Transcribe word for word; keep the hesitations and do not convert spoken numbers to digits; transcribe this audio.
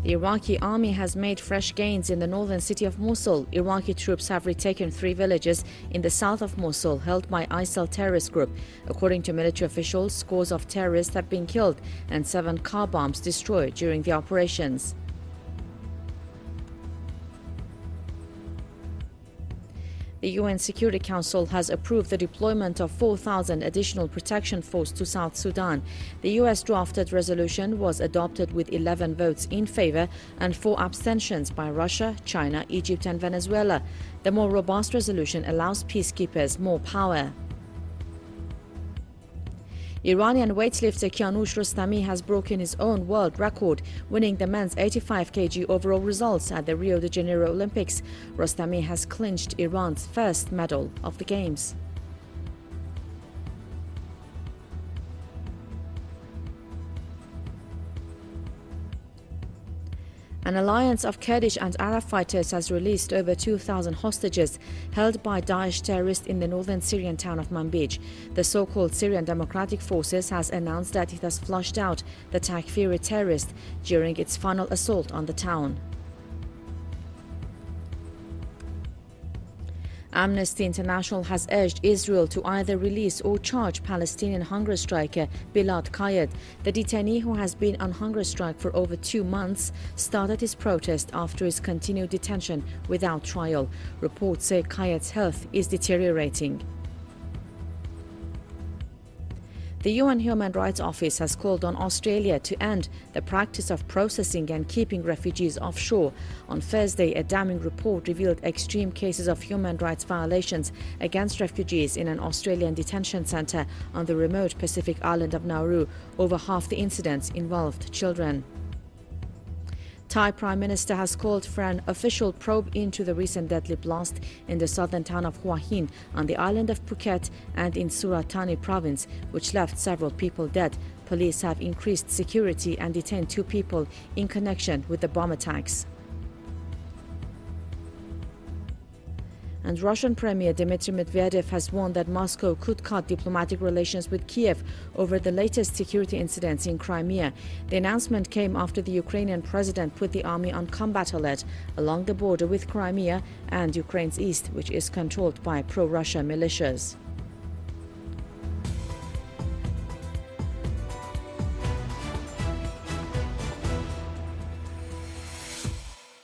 The Iraqi army has made fresh gains in the northern city of Mosul. Iraqi troops have retaken three villages in the south of Mosul held by I S I L terrorist group. According to military officials, scores of terrorists have been killed and seven car bombs destroyed during the operations. The U N Security Council has approved the deployment of four thousand additional protection force to South Sudan. The U S drafted resolution was adopted with eleven votes in favor and four abstentions by Russia, China, Egypt and Venezuela. The more robust resolution allows peacekeepers more power. Iranian weightlifter Kianush Rostami has broken his own world record, winning the men's eighty-five kilogram overall results at the Rio de Janeiro Olympics. Rostami has clinched Iran's first medal of the Games. An alliance of Kurdish and Arab fighters has released over two thousand hostages held by Daesh terrorists in the northern Syrian town of Manbij. The so-called Syrian Democratic Forces has announced that it has flushed out the Takfiri terrorists during its final assault on the town. Amnesty International has urged Israel to either release or charge Palestinian hunger striker Bilal Qayed. The detainee, who has been on hunger strike for over two months, started his protest after his continued detention without trial. Reports say Qayed's health is deteriorating. The U N Human Rights Office has called on Australia to end the practice of processing and keeping refugees offshore. On Thursday, a damning report revealed extreme cases of human rights violations against refugees in an Australian detention centre on the remote Pacific island of Nauru. Over half the incidents involved children. Thai Prime Minister has called for an official probe into the recent deadly blast in the southern town of Hua Hin on the island of Phuket and in Surat Thani province, which left several people dead. Police have increased security and detained two people in connection with the bomb attacks. And Russian Premier Dmitry Medvedev has warned that Moscow could cut diplomatic relations with Kiev over the latest security incidents in Crimea. The announcement came after the Ukrainian president put the army on combat alert along the border with Crimea and Ukraine's east, which is controlled by pro-Russia militias.